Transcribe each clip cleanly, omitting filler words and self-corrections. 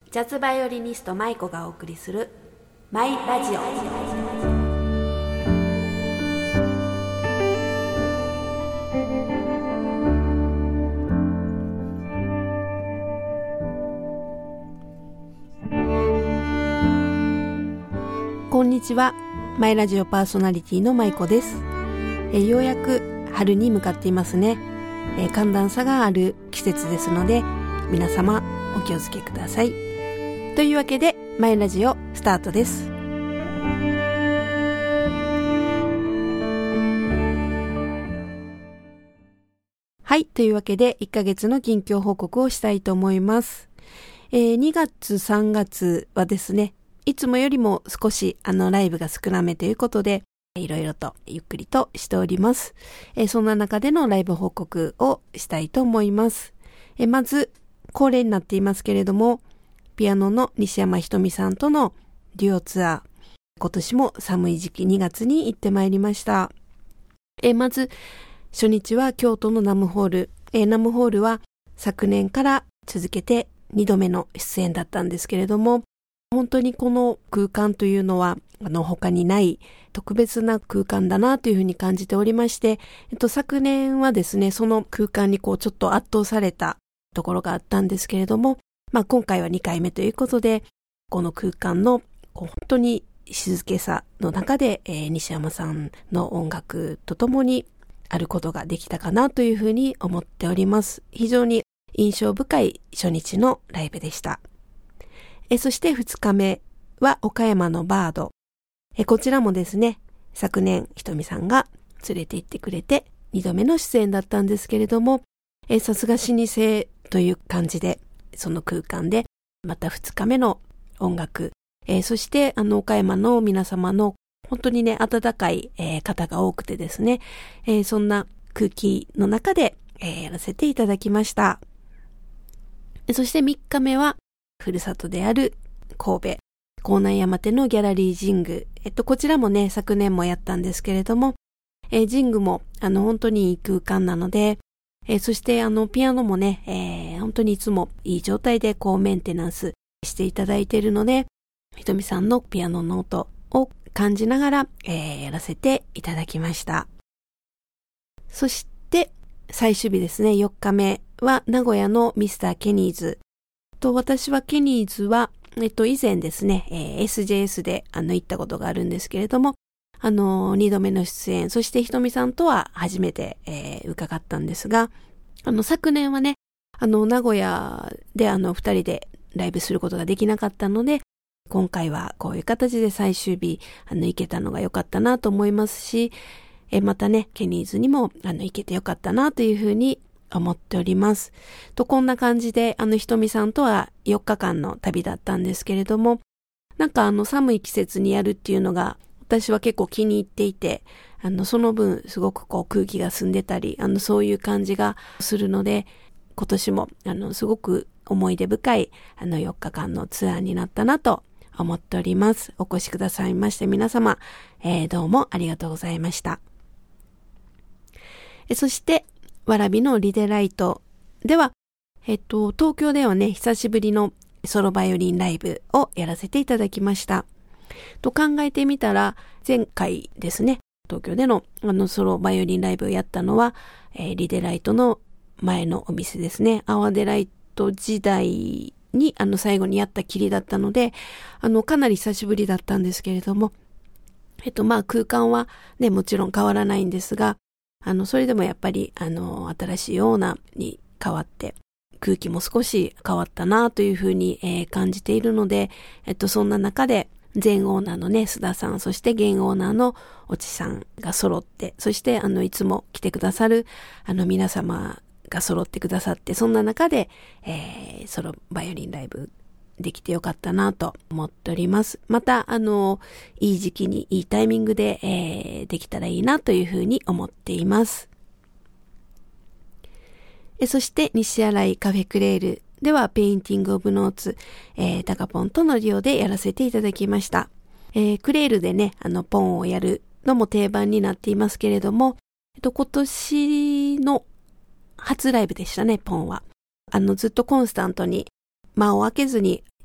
ジャズバイオリニスト舞子がお送りするマイラジオ。こんにちは、マイラジオパーソナリティの舞子です。ようやく春に向かっていますね。寒暖差がある季節ですので、皆様お気をつけください。というわけでマイラジオスタートです。はい、というわけで1ヶ月の近況報告をしたいと思います。2月3月はですね、いつもよりも少しライブが少なめということで、いろいろとゆっくりとしております。そんな中でのライブ報告をしたいと思います。まず恒例になっていますけれども、ピアノの西山ひとみさんとのデュオツアー、今年も寒い時期2月に行ってまいりました。まず初日は京都のナムホール。ナムホールは昨年から続けて2度目の出演だったんですけれども、本当にこの空間というのは他にない特別な空間だなというふうに感じておりまして、昨年はですね、その空間にちょっと圧倒されたところがあったんですけれども、今回は2回目ということで、この空間の本当に静けさの中で、西山さんの音楽とともにあることができたかなというふうに思っております。非常に印象深い初日のライブでした。そして2日目は岡山のバード。こちらもですね、昨年ひとみさんが連れて行ってくれて2度目の出演だったんですけれども、さすが老舗という感じで、その空間でまた2日目の音楽、そして岡山の皆様の本当にね、温かい、方が多くてですね、そんな空気の中で、やらせていただきました。そして3日目はふるさとである神戸港南山手のギャラリージング。こちらもね、昨年もやったんですけれども、ジングも本当にいい空間なので、そしてピアノもね、本当にいつもいい状態でメンテナンスしていただいているので、ひとみさんのピアノの音を感じながら、やらせていただきました。そして最終日ですね、4日目は名古屋のミスターケニーズ。私はケニーズは、以前ですね、SJS で行ったことがあるんですけれども、2度目の出演、そしてひとみさんとは初めて、伺ったんですが、昨年はね、名古屋で2人でライブすることができなかったので、今回はこういう形で最終日、行けたのが良かったなと思いますし、またね、ケニーズにも、行けて良かったなというふうに思っております。こんな感じで、ひとみさんとは4日間の旅だったんですけれども、なんか寒い季節にやるっていうのが、私は結構気に入っていて、その分すごく空気が澄んでたり、そういう感じがするので、今年もすごく思い出深い4日間のツアーになったなと思っております。お越しくださいまして皆様、どうもありがとうございました。そして蕨のリデライトでは、東京ではね、久しぶりのソロバイオリンライブをやらせていただきました。と考えてみたら、前回ですね、東京でのソロバイオリンライブをやったのは、リデライトの前のお店ですね、アワデライト時代に最後にやったきりだったので、かなり久しぶりだったんですけれども、空間はね、もちろん変わらないんですが、それでもやっぱり新しいオーナーに変わって空気も少し変わったなというふうに、感じているので、そんな中で前オーナーのね、須田さん、そして現オーナーのおちさんが揃って、そしていつも来てくださる皆様が揃ってくださって、そんな中で、ソロバイオリンライブできてよかったなと思っております。またいい時期にいいタイミングで、できたらいいなというふうに思っています。そして西新井カフェクレールではペインティングオブノーツ、タカポンとのデュオでやらせていただきました。クレールでね、ポンをやるのも定番になっていますけれども、今年の初ライブでしたね、ポンは。ずっとコンスタントに間を空けずに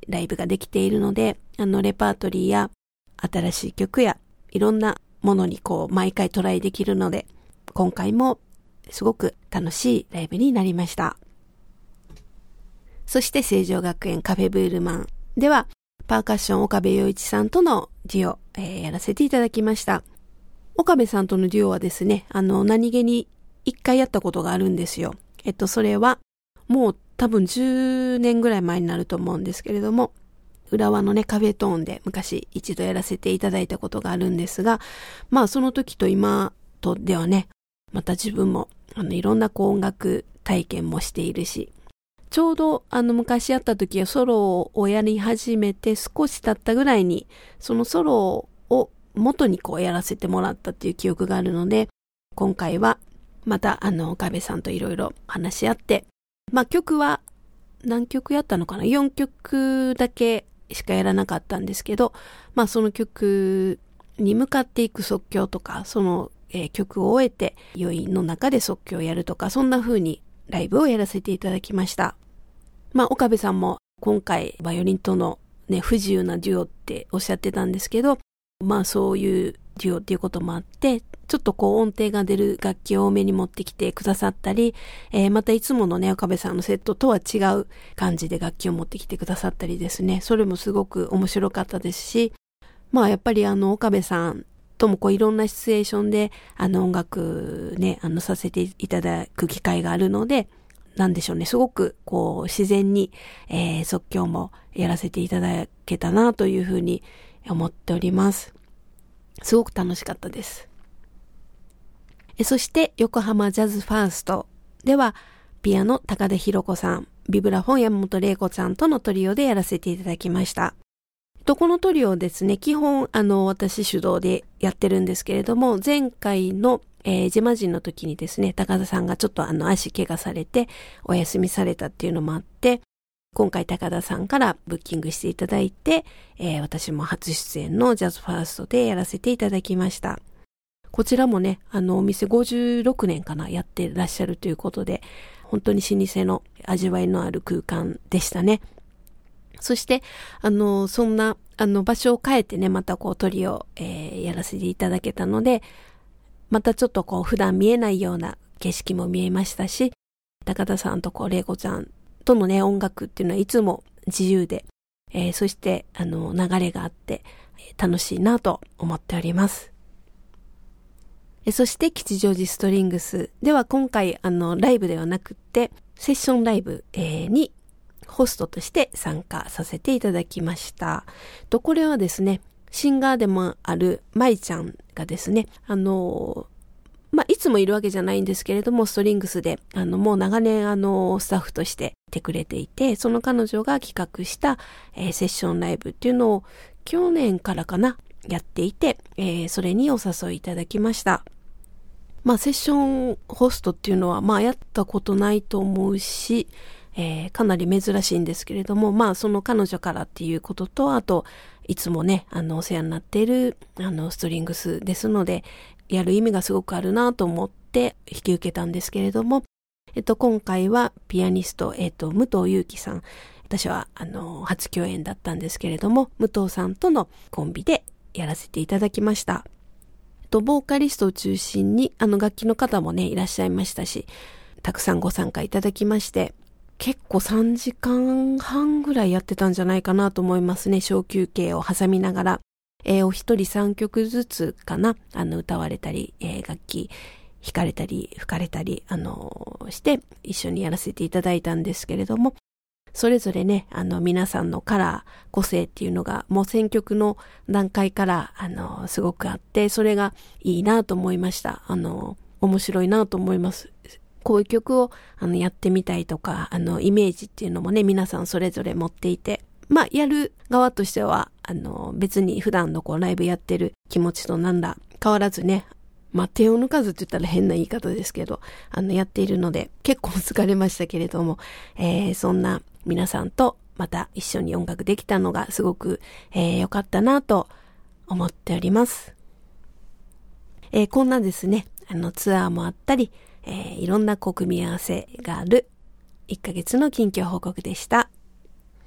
ライブができているので、レパートリーや新しい曲やいろんなものに毎回トライできるので、今回もすごく楽しいライブになりました。そして成城学園カフェブールマンでは、パーカッション岡部陽一さんとのデュオ、やらせていただきました。岡部さんとのデュオはですね、何気に一回やったことがあるんですよ。それはもう多分10年ぐらい前になると思うんですけれども、浦和のね、カフェトーンで昔一度やらせていただいたことがあるんですが、その時と今とではね、また自分もいろんな音楽体験もしているし、ちょうど昔やった時はソロをやり始めて少し経ったぐらいに、そのソロを元にやらせてもらったっていう記憶があるので、今回はまた岡部さんといろいろ話し合って、曲は何曲やったのかな ?4 曲だけしかやらなかったんですけど、その曲に向かっていく即興とか、その、曲を終えて余韻の中で即興をやるとか、そんな風にライブをやらせていただきました。岡部さんも今回バイオリンとのね、不自由なデュオっておっしゃってたんですけど、そういうデュオっていうこともあって、ちょっと音程が出る楽器を多めに持ってきてくださったり、またいつものね、岡部さんのセットとは違う感じで楽器を持ってきてくださったりですね、それもすごく面白かったですし、やっぱり岡部さんともいろんなシチュエーションで音楽ね、させていただく機会があるので、なんでしょうね、すごく自然に、即興もやらせていただけたなというふうに思っております。すごく楽しかったです。そして横浜ジャズファーストではピアノ高田博子さん、ビブラフォン山本玲子ちゃんとのトリオでやらせていただきました。このトリオですね、基本私主導でやってるんですけれども、前回のジェマジンの時にですね、高田さんがちょっと足怪我されてお休みされたっていうのもあって、今回高田さんからブッキングしていただいて、私も初出演のジャズファーストでやらせていただきました。こちらもね、お店56年かな、やってらっしゃるということで、本当に老舗の味わいのある空間でしたね。そして、そんな、場所を変えてね、またトリを、やらせていただけたので、またちょっと普段見えないような景色も見えましたし、高田さんと玲子ちゃんとのね、音楽っていうのはいつも自由で、そして、流れがあって、楽しいなと思っております。そして吉祥寺ストリングスでは今回ライブではなくってセッションライブ、にホストとして参加させていただきました。これはですね、シンガーでもある舞ちゃんがですね、いつもいるわけじゃないんですけれども、ストリングスでもう長年スタッフとしていてくれていて、その彼女が企画した、セッションライブっていうのを去年からかなやっていて、それにお誘いいただきました。セッションホストっていうのは、やったことないと思うし、かなり珍しいんですけれども、その彼女からっていうことと、あと、いつもね、お世話になっている、ストリングスですので、やる意味がすごくあるなと思って引き受けたんですけれども、今回はピアニスト、武藤祐樹さん、私は、初共演だったんですけれども、武藤さんとのコンビでやらせていただきました。ボーカリストを中心に楽器の方もねいらっしゃいましたし、たくさんご参加いただきまして、結構3時間半ぐらいやってたんじゃないかなと思いますね。小休憩を挟みながら、お一人3曲ずつかな、歌われたり、楽器弾かれたり吹かれたりして一緒にやらせていただいたんですけれども、それぞれね、皆さんのカラー、個性っていうのが、もう選曲の段階から、すごくあって、それがいいなと思いました。面白いなと思います。こういう曲を、やってみたいとか、イメージっていうのもね、皆さんそれぞれ持っていて、やる側としては、別に普段のライブやってる気持ちとなんだ、変わらずね、手を抜かずって言ったら変な言い方ですけど、やっているので、結構疲れましたけれども、そんな皆さんとまた一緒に音楽できたのがすごく良かったなと思っております。こんなですね、ツアーもあったり、いろんな組み合わせがある1ヶ月の近況報告でした。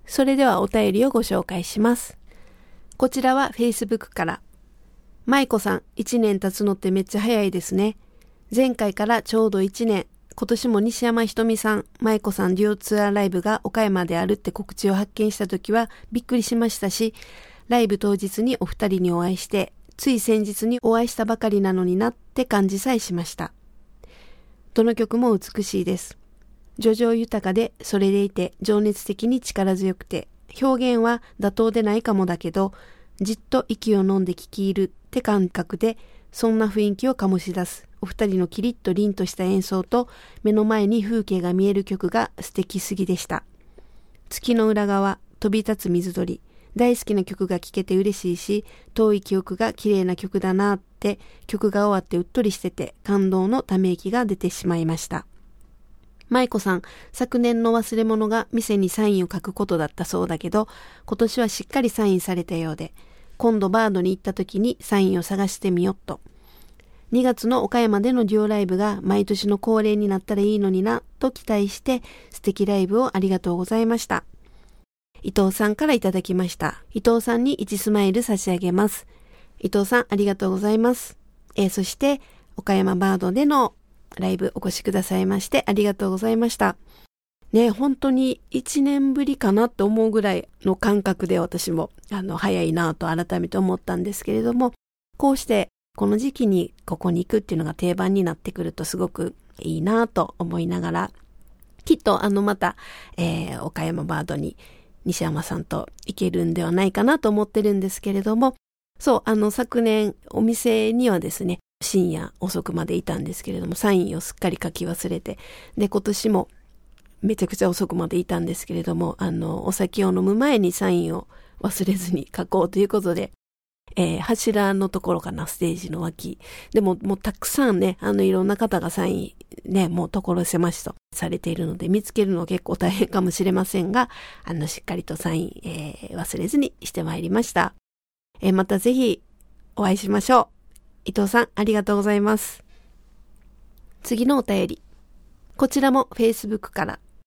それではお便りをご紹介します。こちらは Facebook から。舞子さん、1年経つのってめっちゃ早いですね。前回からちょうど1年。今年も西山ひとみさん、舞子さんデュオツアーライブが岡山であるって告知を発見したときはびっくりしましたし、ライブ当日にお二人にお会いして、つい先日にお会いしたばかりなのになって感じさえしました。どの曲も美しいです。叙情豊かで、それでいて情熱的に力強くて、表現は妥当でないかもだけど、じっと息を飲んで聴き入るって感覚で、そんな雰囲気を醸し出すお二人のキリッと凛とした演奏と、目の前に風景が見える曲が素敵すぎでした。月の裏側、飛び立つ水鳥、大好きな曲が聴けて嬉しいし、遠い記憶が綺麗な曲だなって、曲が終わってうっとりしてて感動のため息が出てしまいました。舞子さん、昨年の忘れ物が店にサインを書くことだったそうだけど、今年はしっかりサインされたようで、今度バードに行った時にサインを探してみよっと。2月の岡山でのデュオライブが毎年の恒例になったらいいのになと期待して、素敵ライブをありがとうございました。伊藤さんからいただきました。伊藤さんに1スマイル差し上げます。伊藤さんありがとうございます。そして岡山バードでのライブお越しくださいましてありがとうございました。ね、本当に1年ぶりかなと思うぐらいの感覚で私も早いなと改めて思ったんですけれども、こうしてこの時期にここに行くっていうのが定番になってくるとすごくいいなと思いながら、きっとまた、岡山バードに西山さんと行けるんではないかなと思ってるんですけれども、そう昨年お店にはですね、深夜遅くまでいたんですけれども、サインをすっかり書き忘れて、で今年もめちゃくちゃ遅くまでいたんですけれども、お酒を飲む前にサインを忘れずに書こうということで、柱のところかな、ステージの脇でもうたくさんね、いろんな方がサインね、もう所狭しとされているので見つけるの結構大変かもしれませんが、しっかりとサイン、忘れずにしてまいりました。またぜひお会いしましょう。伊藤さんありがとうございます。次のお便り、こちらも Facebook から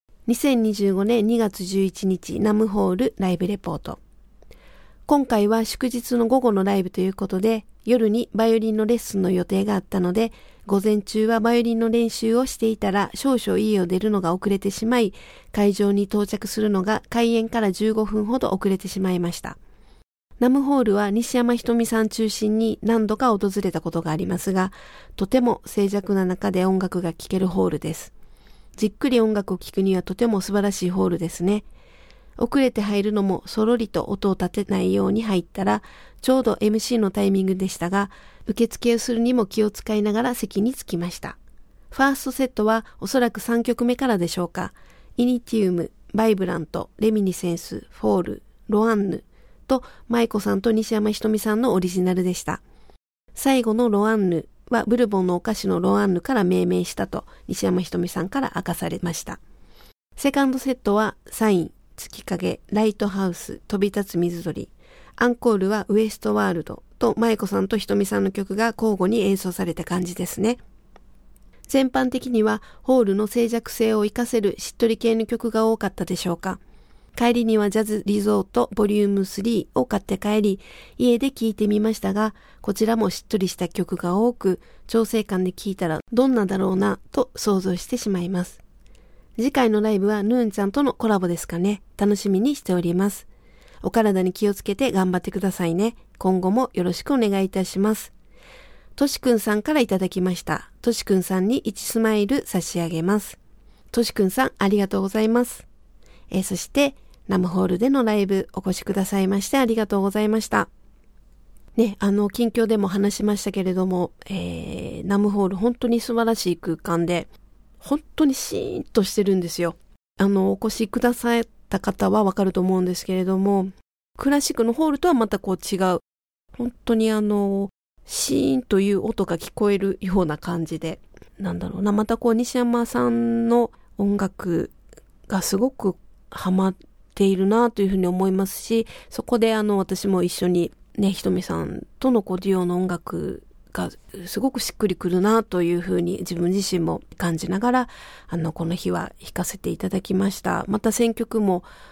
。2025年2月11日ナムホールライブレポート。今回は祝日の午後のライブということで、夜にバイオリンのレッスンの予定があったので、午前中はバイオリンの練習をしていたら少々家を出るのが遅れてしまい、会場に到着するのが開演から15分ほど遅れてしまいました。ナムホールは西山ひとみさん中心に何度か訪れたことがありますが、とても静寂な中で音楽が聴けるホールです。じっくり音楽を聴くにはとても素晴らしいホールですね。遅れて入るのもそろりと音を立てないように入ったら、ちょうど MC のタイミングでしたが、受付をするにも気を使いながら席に着きました。ファーストセットはおそらく3曲目からでしょうか。イニティウム、バイブラント、レミニセンス、フォール、ロアンヌと舞子さんと西山ひとみさんのオリジナルでした。最後のロアンヌはブルボンのお菓子のロアンヌから命名したと西山ひとみさんから明かされました。セカンドセットはサイン、月影、ライトハウス、飛び立つ水鳥。アンコールはウエストワールドと舞子さんとひとみさんの曲が交互に演奏された感じですね。全般的にはホールの静寂性を活かせるしっとり系の曲が多かったでしょうか。帰りにはジャズリゾートボリューム3を買って帰り、家で聴いてみましたが、こちらもしっとりした曲が多く、調整感で聴いたらどんなだろうなと想像してしまいます。次回のライブはヌーンちゃんとのコラボですかね。楽しみにしております。お体に気をつけて頑張ってくださいね。今後もよろしくお願いいたします。としくんさんからいただきました。としくんさんに1スマイル差し上げます。としくんさんありがとうございます。そしてナムホールでのライブお越しくださいましてありがとうございました。ね、近況でも話しましたけれども、ナムホール本当に素晴らしい空間で、本当にシーンとしてるんですよ。お越しくださった方はわかると思うんですけれども、クラシックのホールとはまたこう違う。本当にシーンという音が聞こえるような感じで、なんだろうな、またこう西山さんの音楽がすごくハマっているなというふうに思いますし、そこで私も一緒にね、ひとみさんとのデュオの音楽がすごくしっくりくるなというふうに自分自身も感じながらこの日は弾かせていただきました。また選曲も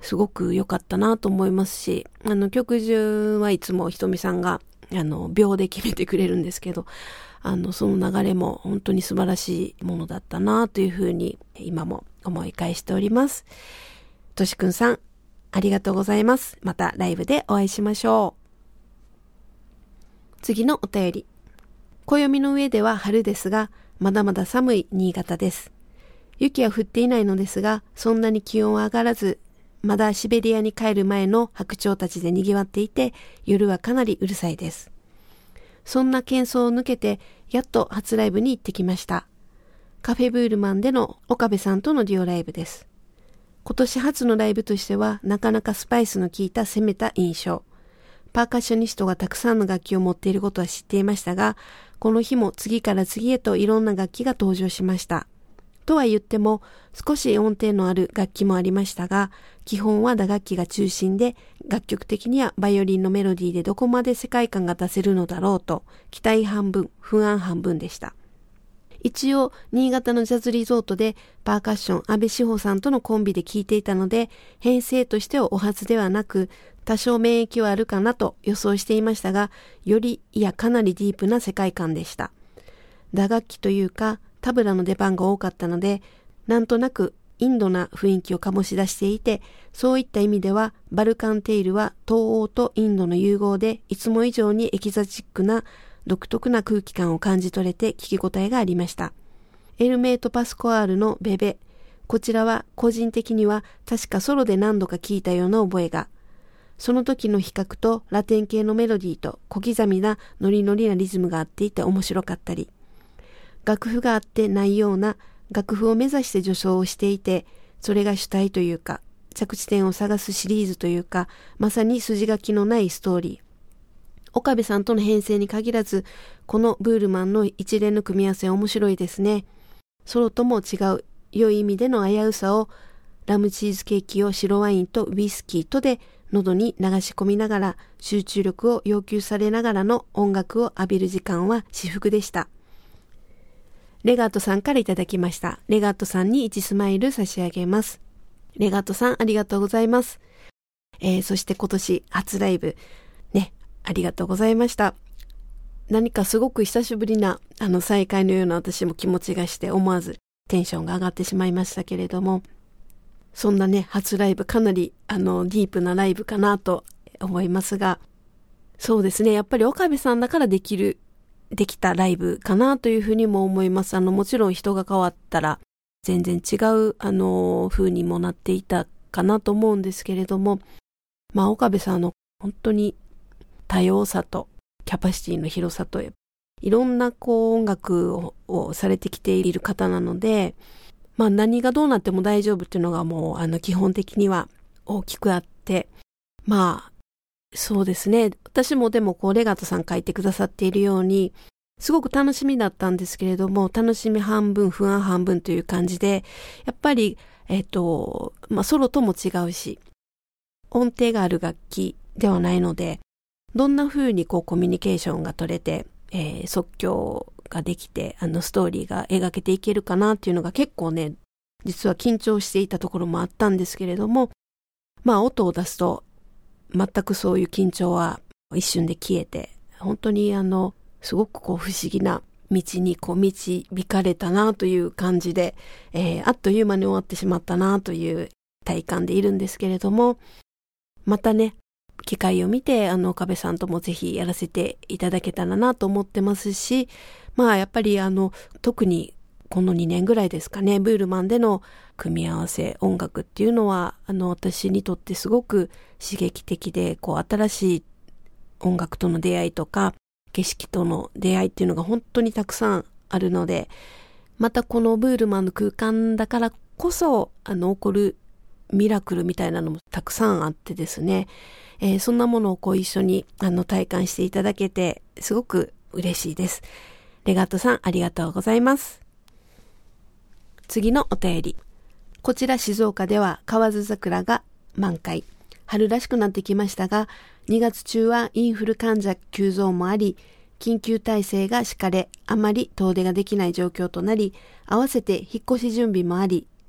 すごく良かったなと思いますし、曲順はいつもひとみさんが、秒で決めてくれるんですけど、その流れも本当に素晴らしいものだったなというふうに今も思い返しております。としくんさん、ありがとうございます。またライブでお会いしましょう。次のお便り。暦の上では春ですが、まだまだ寒い新潟です。雪は降っていないのですが、そんなに気温は上がらず、まだシベリアに帰る前の白鳥たちで賑わっていて、夜はかなりうるさいです。そんな喧騒を抜けて、やっと初ライブに行ってきました。カフェブールマンでの岡部さんとのデュオライブです。今年初のライブとしては、なかなかスパイスの効いた攻めた印象。パーカッショニストがたくさんの楽器を持っていることは知っていましたが、この日も次から次へといろんな楽器が登場しました。とは言っても、少し音程のある楽器もありましたが、基本は打楽器が中心で、楽曲的にはバイオリンのメロディーでどこまで世界観が出せるのだろうと、期待半分、不安半分でした。一応、新潟のジャズリゾートでパーカッション安倍志保さんとのコンビで聴いていたので、編成としてはお初ではなく、多少免疫はあるかなと予想していましたが、よりかなりディープな世界観でした。打楽器というか、タブラの出番が多かったので、なんとなくインドな雰囲気を醸し出していて、そういった意味ではバルカンテイルは東欧とインドの融合で、いつも以上にエキゾチックな独特な空気感を感じ取れて聞き応えがありました。エルメイト・パスコアールのベベ、こちらは個人的には確かソロで何度か聞いたような覚えが、その時の比較とラテン系のメロディーと小刻みなノリノリなリズムがあっていて面白かったり、楽譜があってないような楽譜を目指して助走をしていて、それが主体というか、着地点を探すシリーズというか、まさに筋書きのないストーリー。岡部さんとの編成に限らず、このブールマンの一連の組み合わせは面白いですね。ソロとも違う、良い意味での危うさを、ラムチーズケーキを白ワインとウイスキーとで喉に流し込みながら、集中力を要求されながらの音楽を浴びる時間は至福でした。レガートさんからいただきました。レガートさんに1スマイル差し上げます。レガートさんありがとうございます。そして今年初ライブね、ありがとうございました。何かすごく久しぶりな再会のような私も気持ちがして思わずテンションが上がってしまいましたけれども、そんなね初ライブかなりディープなライブかなと思いますが、そうですね、やっぱり岡部さんだからできたライブかなというふうにも思います。もちろん人が変わったら全然違う風にもなっていたかなと思うんですけれども、岡部さんの本当に多様さとキャパシティの広さといろんな音楽をされてきている方なので、何がどうなっても大丈夫っていうのがもう基本的には大きくあって、そうですね。私もでもレガートさん書いてくださっているように、すごく楽しみだったんですけれども、楽しみ半分、不安半分という感じで、やっぱり、ソロとも違うし、音程がある楽器ではないので、どんな風にコミュニケーションが取れて、即興ができて、ストーリーが描けていけるかなっていうのが結構ね、実は緊張していたところもあったんですけれども、音を出すと、全くそういう緊張は一瞬で消えて、本当にすごく不思議な道に導かれたなという感じで、あっという間に終わってしまったなという体感でいるんですけれども、またね、機会を見て岡部さんともぜひやらせていただけたらなと思ってますし、やっぱり特にこの2年ぐらいですかね、ブールマンでの組み合わせ音楽っていうのは私にとってすごく刺激的で、新しい音楽との出会いとか景色との出会いっていうのが本当にたくさんあるので、またこのブールマンの空間だからこそ起こるミラクルみたいなのもたくさんあってですね、そんなものを一緒に体感していただけてすごく嬉しいです。レガートさんありがとうございます。次のお便り。こちら静岡では河津桜が満開。春らしくなってきましたが、2月中はインフル患者急増もあり、緊急体制が敷かれ、あまり遠出ができない状況となり、合わせて引っ越し準備もあり、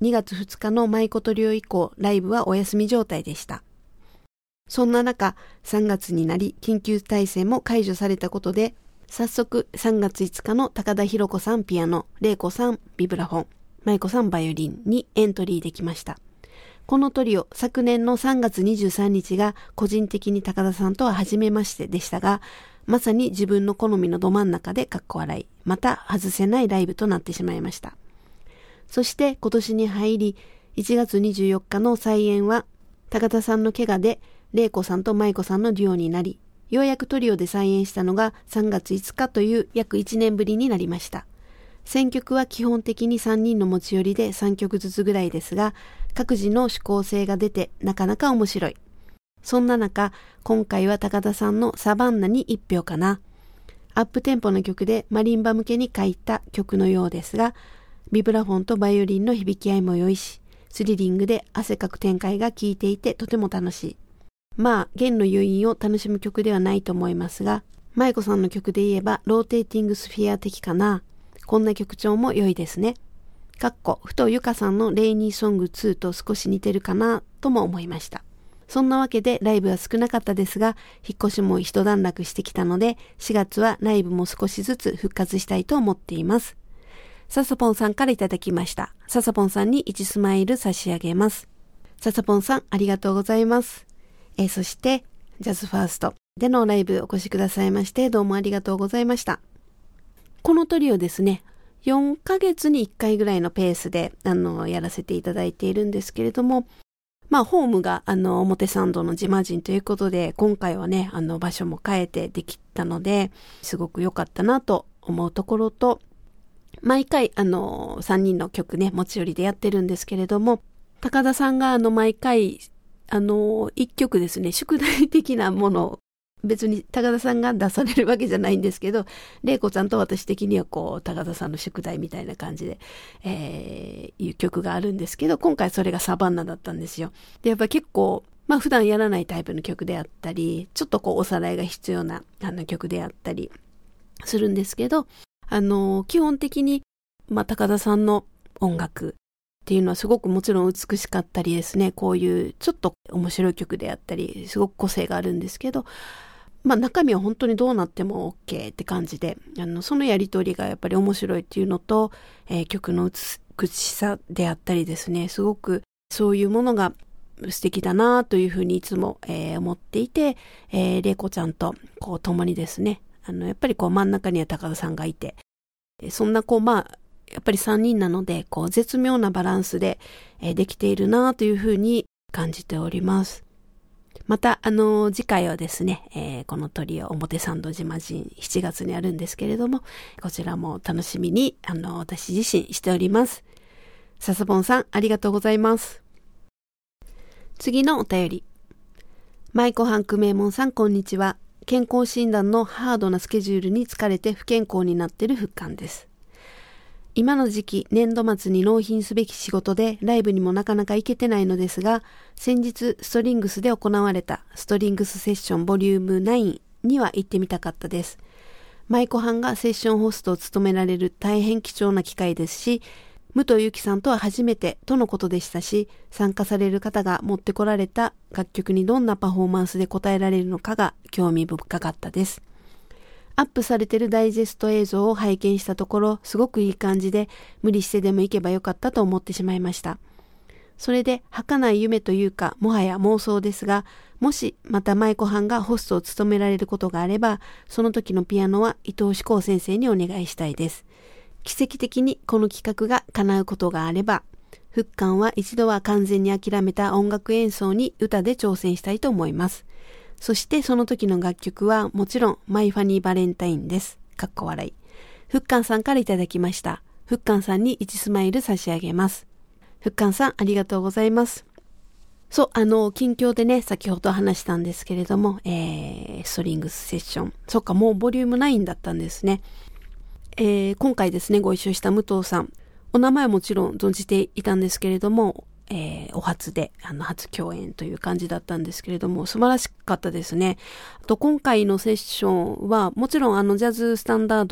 2月2日の舞妓トリオ以降、ライブはお休み状態でした。そんな中、3月になり緊急体制も解除されたことで、早速3月5日の高田博子さんピアノ、玲子さんビブラフォン、舞妓さんバイオリンにエントリーできました。このトリオ、昨年の3月23日が個人的に高田さんとは初めましてでしたが、まさに自分の好みのど真ん中でかっこ笑い、また外せないライブとなってしまいました。そして今年に入り、1月24日の再演は、高田さんの怪我で、玲子さんと舞子さんのデュオになり、ようやくトリオで再演したのが3月5日という約1年ぶりになりました。選曲は基本的に3人の持ち寄りで3曲ずつぐらいですが、各自の趣向性が出てなかなか面白い。そんな中、今回は高田さんのサバンナに1票かな。アップテンポの曲でマリンバ向けに書いた曲のようですが、ビブラフォンとバイオリンの響き合いも良いし、スリリングで汗かく展開が効いていてとても楽しい。まあ、弦の余韻を楽しむ曲ではないと思いますが、舞子さんの曲で言えばローテーティングスフィア的かな。こんな曲調も良いですね。ふとゆかさんのレイニーソング2と少し似てるかなとも思いました。そんなわけでライブは少なかったですが、引っ越しも一段落してきたので、4月はライブも少しずつ復活したいと思っています。ササポンさんからいただきました。ササポンさんに1スマイル差し上げます。ササポンさんありがとうございます。そして、ジャズファーストでのライブお越しくださいまして、どうもありがとうございました。このトリオですね、4ヶ月に1回ぐらいのペースで、やらせていただいているんですけれども、まあ、ホームが、表参道の自麻人ということで、今回はね、場所も変えてできたので、すごく良かったなと思うところと、毎回、3人の曲ね、持ち寄りでやってるんですけれども、高田さんが、毎回、一曲ですね、宿題的なものを、別に高田さんが出されるわけじゃないんですけど、玲子ちゃんと私的にはこう、高田さんの宿題みたいな感じで、いう曲があるんですけど、今回それがサバンナだったんですよ。で、やっぱり結構、まあ普段やらないタイプの曲であったり、ちょっとこうおさらいが必要な曲であったりするんですけど、基本的に、まあ高田さんの音楽っていうのはすごくもちろん美しかったりですね、こういうちょっと面白い曲であったり、すごく個性があるんですけど、まあ中身は本当にどうなっても OK って感じで、そのやりとりがやっぱり面白いっていうのと、曲の美しさであったりですね、すごくそういうものが素敵だなというふうにいつも、思っていて、玲子ちゃんとこう共にですね、やっぱりこう真ん中には高田さんがいて、そんなこうまあ、やっぱり3人なので、こう絶妙なバランスで、できているなというふうに感じております。また、次回はですね、このトリオ表参道自麻人7月にあるんですけれども、こちらも楽しみに、私自身しております。ササボンさん、ありがとうございます。次のお便り。舞妓ハンク名門さん、こんにちは。健康診断のハードなスケジュールに疲れて不健康になっている復刊です。今の時期、年度末に納品すべき仕事でライブにもなかなか行けてないのですが、先日ストリングスで行われたストリングスセッションボリューム9には行ってみたかったです。舞妓班がセッションホストを務められる大変貴重な機会ですし、武藤由紀さんとは初めてとのことでしたし、参加される方が持ってこられた楽曲にどんなパフォーマンスで応えられるのかが興味深かったです。アップされているダイジェスト映像を拝見したところ、すごくいい感じで、無理してでも行けばよかったと思ってしまいました。それで、儚い夢というか、もはや妄想ですが、もしまた舞妓班がホストを務められることがあれば、その時のピアノは伊藤志功先生にお願いしたいです。奇跡的にこの企画が叶うことがあれば、復刊は一度は完全に諦めた音楽演奏に歌で挑戦したいと思います。そしてその時の楽曲はもちろんマイファニーバレンタインです。かっこ笑い。復刊さんからいただきました。復刊さんに1スマイル差し上げます。復刊さんありがとうございます。そう、近況でね、先ほど話したんですけれども、ストリングスセッション。そっか、もうボリューム9だったんですね。今回ですね、ご一緒した武藤さん。お名前はもちろん存じていたんですけれども、お初で、初共演という感じだったんですけれども、素晴らしかったですね。あと、今回のセッションは、もちろんジャズスタンダード、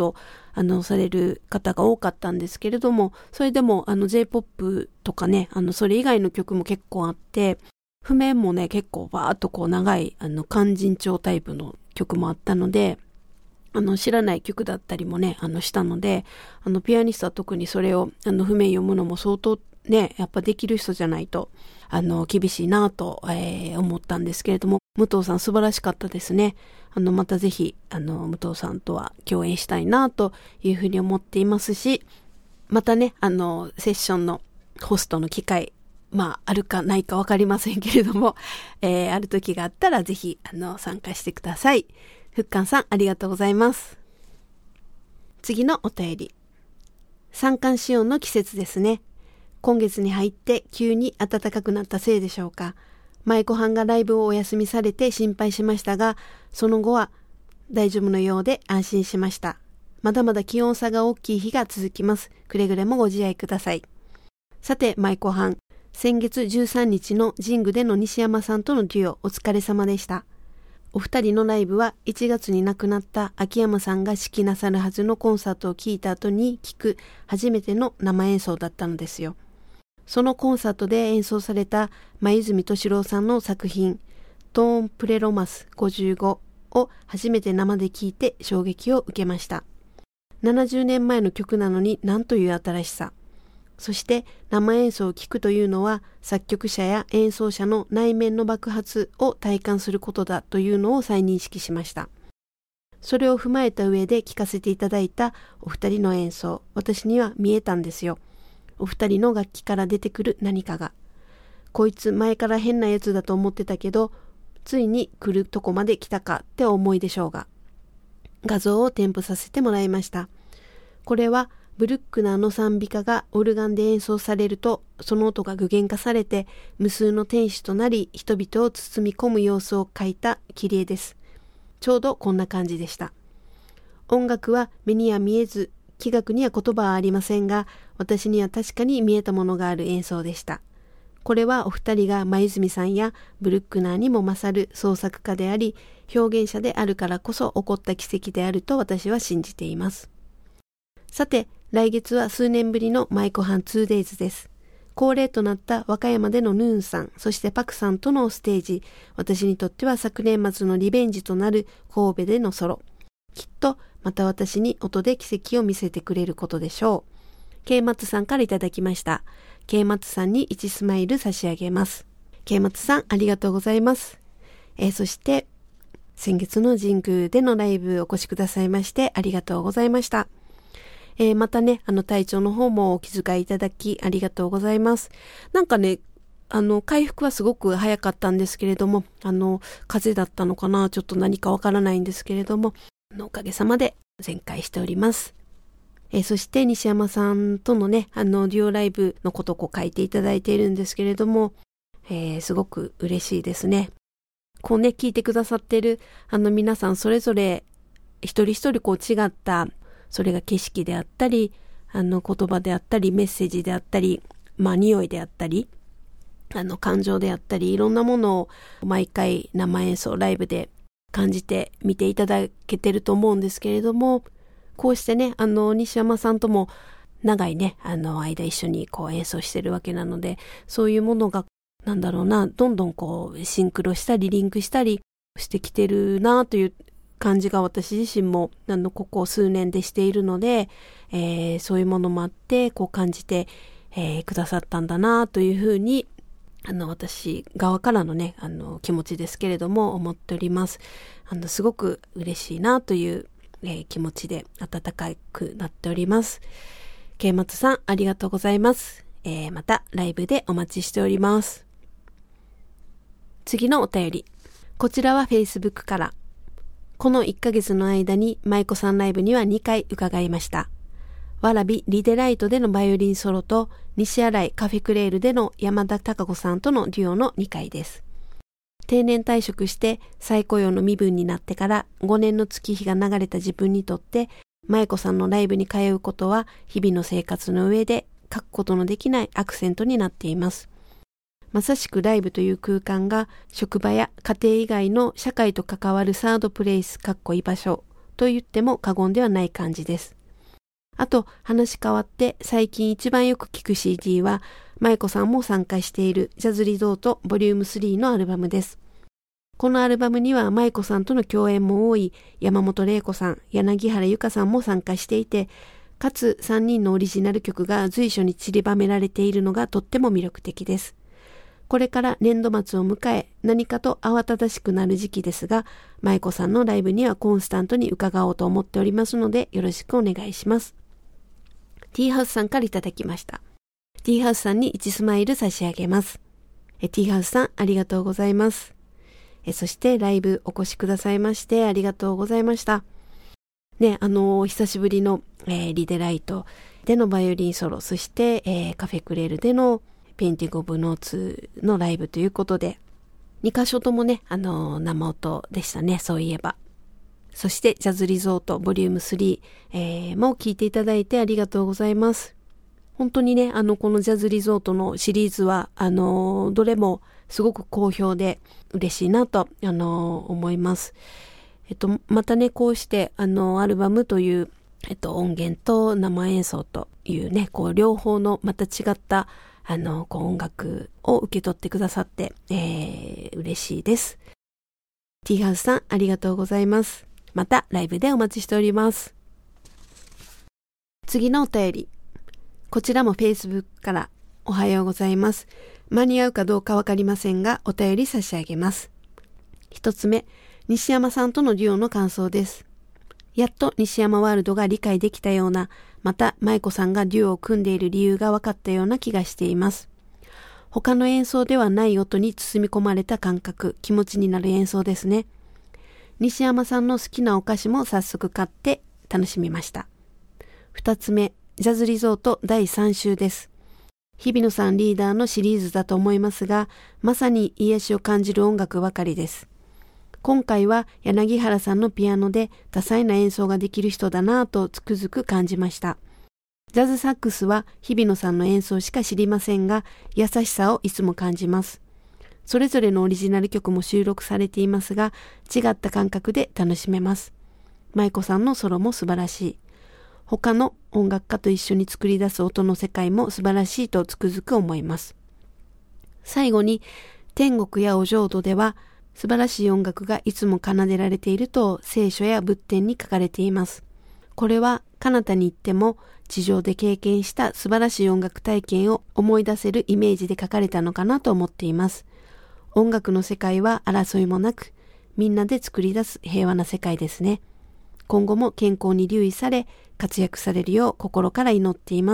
される方が多かったんですけれども、それでもJ-POP とかね、それ以外の曲も結構あって、譜面もね、結構バーっとこう長い、勧進帳タイプの曲もあったので、知らない曲だったりもね、したので、ピアニストは特にそれを、譜面読むのも相当ね、やっぱできる人じゃないと、厳しいなと、思ったんですけれども、武藤さん素晴らしかったですね。またぜひ、武藤さんとは共演したいなというふうに思っていますし、またね、セッションのホストの機会、あるかないかわかりませんけれども、ある時があったらぜひ、参加してください。ふっかんさん、ありがとうございます。次のお便り。三寒四温の季節ですね。今月に入って急に暖かくなったせいでしょうか。舞妓はんがライブをお休みされて心配しましたが、その後は大丈夫のようで安心しました。まだまだ気温差が大きい日が続きます。くれぐれもご自愛ください。さて、舞妓はん。先月13日の神宮での西山さんとのデュオ、お疲れ様でした。お二人のライブは1月に亡くなった秋山さんが指揮なさるはずのコンサートを聴いた後に聴く初めての生演奏だったのですよ。そのコンサートで演奏された黛敏郎さんの作品トーンプレロマス55を初めて生で聴いて衝撃を受けました。70年前の曲なのになんという新しさ。そして生演奏を聴くというのは作曲者や演奏者の内面の爆発を体感することだというのを再認識しました。それを踏まえた上で聴かせていただいたお二人の演奏、私には見えたんですよ。お二人の楽器から出てくる何かが。こいつ前から変なやつだと思ってたけど、ついに来るとこまで来たかって思いでしょうが。画像を添付させてもらいました。これはブルックナーの賛美歌がオルガンで演奏されると、その音が具現化されて無数の天使となり人々を包み込む様子を描いた切り絵です。ちょうどこんな感じでした。音楽は目には見えず、気学には言葉はありませんが、私には確かに見えたものがある演奏でした。これはお二人が黛泉さんやブルックナーにも勝る創作家であり、表現者であるからこそ起こった奇跡であると私は信じています。さて、来月は数年ぶりの舞妓はん 2days です。恒例となった和歌山でのヌーンさん、そしてパクさんとのステージ、私にとっては昨年末のリベンジとなる神戸でのソロ。きっとまた私に音で奇跡を見せてくれることでしょう。K松さんからいただきました。K松さんに1スマイル差し上げます。K松さんありがとうございます。そして先月の神宮でのライブお越しくださいましてありがとうございました。またね、体調の方もお気遣いいただきありがとうございます。なんかね、回復はすごく早かったんですけれども、風邪だったのかな、ちょっと何かわからないんですけれども、おかげさまで全快しております。そして西山さんとのね、デュオライブのことを書いていただいているんですけれども、すごく嬉しいですね。こうね、聞いてくださっている皆さんそれぞれ一人一人こう違ったそれが景色であったり、言葉であったり、メッセージであったり、匂いであったり、感情であったり、いろんなものを毎回生演奏、ライブで感じて見ていただけてると思うんですけれども、こうしてね、西山さんとも長いね、間一緒にこう演奏してるわけなので、そういうものが、どんどんこう、シンクロしたり、リンクしたりしてきてるなという感じが私自身もここ数年でしているので、そういうものもあってこう感じて、くださったんだなというふうに私側からのね気持ちですけれども思っております。すごく嬉しいなという、気持ちで温かくなっております。K松さんありがとうございます。またライブでお待ちしております。次のお便り、こちらは Facebook から。この1ヶ月の間に舞妓さんライブには2回伺いました。わらびリデライトでのバイオリンソロと西新井カフェクレールでの山田貴子さんとのデュオの2回です。定年退職して再雇用の身分になってから5年の月日が流れた自分にとって舞妓さんのライブに通うことは日々の生活の上で欠くことのできないアクセントになっています。まさしくライブという空間が職場や家庭以外の社会と関わるサードプレイス（居場所）と言っても過言ではない感じです。 あと話変わって最近一番よく聞く CD は舞子さんも参加しているジャズリゾートボリューム3のアルバムです。このアルバムには舞子さんとの共演も多い山本玲子さん、柳原由香さんも参加していて、かつ3人のオリジナル曲が随所に散りばめられているのがとっても魅力的です。これから年度末を迎え、何かと慌ただしくなる時期ですが、舞子さんのライブにはコンスタントに伺おうと思っておりますので、よろしくお願いします。ティーハウスさんからいただきました。ティーハウスさんに1スマイル差し上げます。ティーハウスさんありがとうございます。そしてライブお越しくださいましてありがとうございました。ね、久しぶりの、リデライトでのバイオリンソロ、そして、カフェクレールでのペインティングオブノーツのライブということで、2カ所ともね、生音でしたね、そういえば。そしてジャズリゾートボリューム3、も聞いていただいてありがとうございます。本当にね、このジャズリゾートのシリーズは、どれもすごく好評で嬉しいなと、思います。またね、こうして、アルバムという、音源と生演奏というね、こう、両方のまた違った、こう音楽を受け取ってくださって、嬉しいです。ティーハウスさん、ありがとうございます。また、ライブでお待ちしております。次のお便り。こちらも Facebook からおはようございます。間に合うかどうかわかりませんが、お便り差し上げます。一つ目、西山さんとのデュオの感想です。やっと西山ワールドが理解できたような、また舞子さんがデュオを組んでいる理由が分かったような気がしています。他の演奏ではない音に包み込まれた感覚、気持ちになる演奏ですね。西山さんの好きなお菓子も早速買って楽しみました。二つ目、ジャズリゾート第3週です。日比野さんリーダーのシリーズだと思いますが、まさに癒しを感じる音楽ばかりです。今回は柳原さんのピアノで多彩な演奏ができる人だなぁとつくづく感じました。ジャズサックスは日比野さんの演奏しか知りませんが、優しさをいつも感じます。それぞれのオリジナル曲も収録されていますが、違った感覚で楽しめます。舞子さんのソロも素晴らしい。他の音楽家と一緒に作り出す音の世界も素晴らしいとつくづく思います。最後に、天国やお浄土では素晴らしい音楽がいつも奏でられていると聖書や仏典に書かれています。これは彼方に行っても地上で経験した素晴らしい音楽体験を思い出せるイメージで書かれたのかなと思っています。音楽の世界は争いもなく、みんなで作り出す平和な世界ですね。今後も健康に留意され、活躍されるよう心から祈っています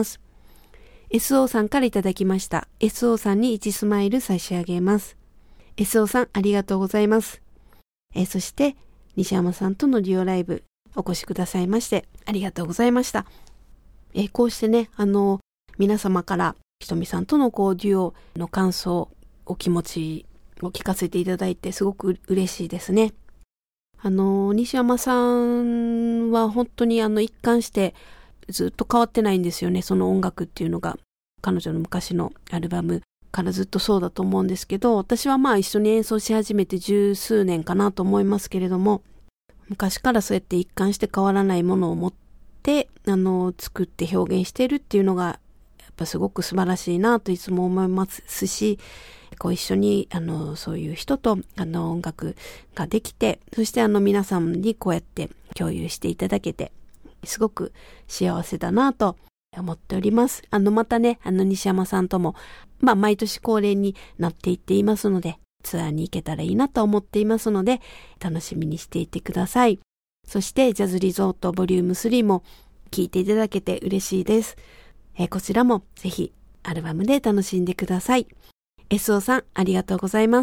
。SO さんからいただきました。SO さんに1スマイル差し上げます。SO さんありがとうございます。そして西山さんとのデュオライブお越しくださいましてありがとうございました。こうしてね、皆様からひとみさんとのこうデュオの感想、お気持ちを聞かせていただいてすごく嬉しいですね。西山さんは本当に一貫してずっと変わってないんですよね。その音楽っていうのが彼女の昔のアルバムからずっとそうだと思うんですけど、私はまあ一緒に演奏し始めて十数年かなと思いますけれども、昔からそうやって一貫して変わらないものを持って作って表現しているっていうのがやっぱすごく素晴らしいなといつも思いますし、こう一緒にそういう人と音楽ができて、そして皆さんにこうやって共有していただけてすごく幸せだなと思っております。またね西山さんとも毎年恒例になっていっていますので、ツアーに行けたらいいなと思っていますので楽しみにしていてください。そしてジャズリゾートボリューム3も聴いていただけて嬉しいです。こちらもぜひアルバムで楽しんでください。SO さんありがとうございます。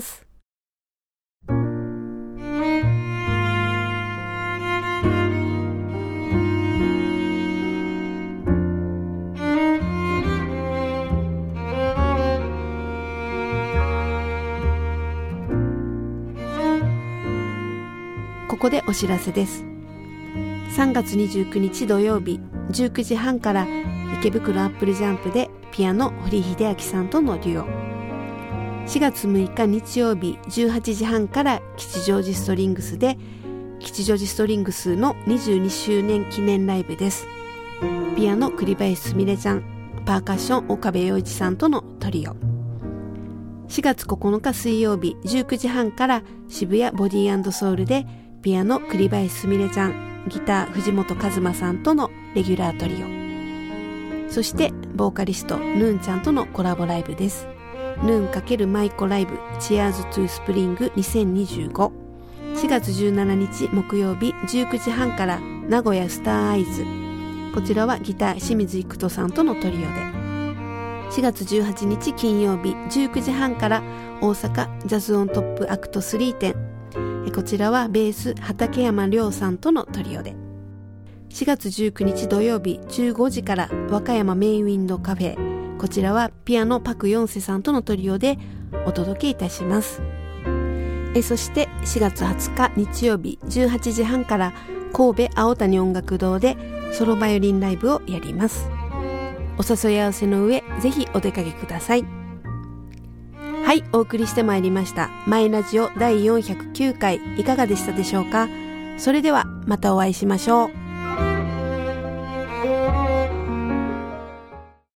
ここでお知らせです。3月29日土曜日19時半から池袋アップルジャンプでピアノ堀秀明さんとのデュオ、4月6日日曜日18時半から吉祥寺ストリングスで吉祥寺ストリングスの22周年記念ライブです。 ピアノ栗林すみれちゃん、パーカッション岡部陽一さんとのトリオ。4月9日水曜日19時半から渋谷ボディー&ソウルでピアノ栗林すみれちゃん、ギター藤本一馬さんとのレギュラートリオ。そしてボーカリストヌーンちゃんとのコラボライブです。ヌーン×マイコライブチアーズトゥースプリング2025。4月17日木曜日19時半から名古屋スターアイズ。こちらはギター清水育人さんとのトリオで。4月18日金曜日19時半から大阪ジャズオントップアクト3展。こちらはベース畠山亮さんとのトリオで。4月19日土曜日15時から和歌山メインウィンドカフェ。こちらはピアノパクヨンセさんとのトリオでお届けいたします。そして4月20日日曜日18時半から神戸青谷音楽堂でソロバイオリンライブをやります。お誘い合わせの上ぜひお出かけください。はい、お送りしてまいりましたマイラジオ第409回いかがでしたでしょうか。それではまたお会いしましょう。